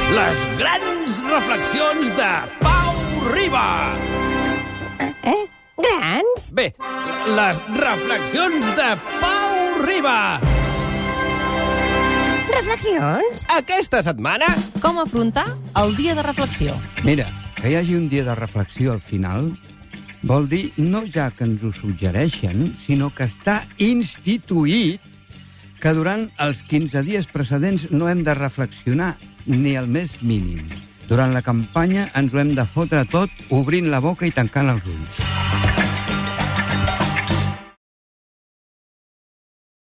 Les grans reflexions de Pau Riba. Grans? Bé, les reflexions de Pau Riba. Reflexions? Aquesta setmana... Com afrontar el dia de reflexió? Mira, que hi hagi un dia de reflexió al final vol dir no ja que ens ho suggereixen, sinó que està instituït que durant els 15 dies precedents no hem de reflexionar ni el més mínim. Durant la campanya ens ho hem de fotre tot obrint la boca i tancant els ulls.